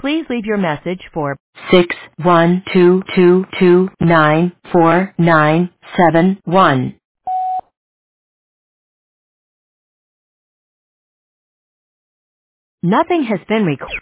Please leave your message for 61222949771. Nothing has been recorded.